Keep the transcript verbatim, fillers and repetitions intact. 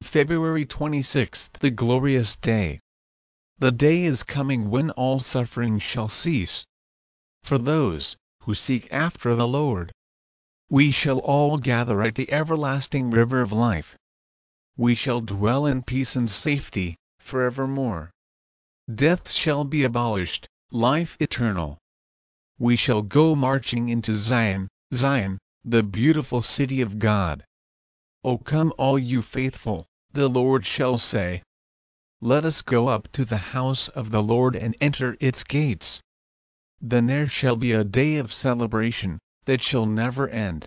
February twenty-sixth, the glorious day. The day is coming when all suffering shall cease. For those who seek after the Lord, we shall all gather at the everlasting river of life. We shall dwell in peace and safety, forevermore. Death shall be abolished, life eternal. We shall go marching into Zion, Zion, the beautiful city of God. O come all you faithful, the Lord shall say. Let us go up to the house of the Lord and enter its gates. Then there shall be a day of celebration, that shall never end.